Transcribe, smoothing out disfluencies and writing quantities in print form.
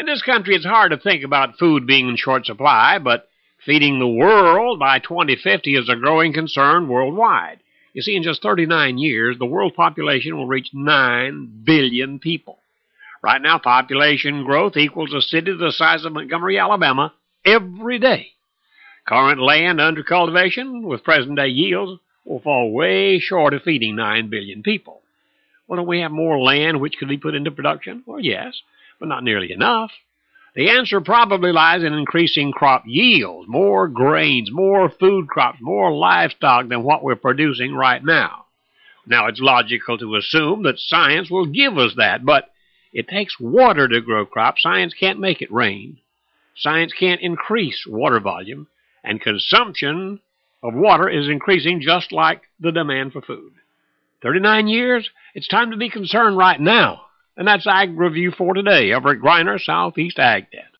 this country, it's hard to think about food being in short supply, but feeding the world by 2050 is a growing concern worldwide. You see, in just 39 years, the world population will reach 9 billion people. Right now, population growth equals a city the size of Montgomery, Alabama, every day. Current land under cultivation with present-day yields will fall way short of feeding 9 billion people. Well, don't we have more land which could be put into production? Well, yes, but not nearly enough. The answer probably lies in increasing crop yields, more grains, more food crops, more livestock than what we're producing right now. Now, it's logical to assume that science will give us that, but it takes water to grow crops. Science can't make it rain. Science can't increase water volume, and consumption of water is increasing just like the demand for food. 39 years? It's time to be concerned right now. And that's Ag Review for today. Everett Griner, Southeast Ag Net.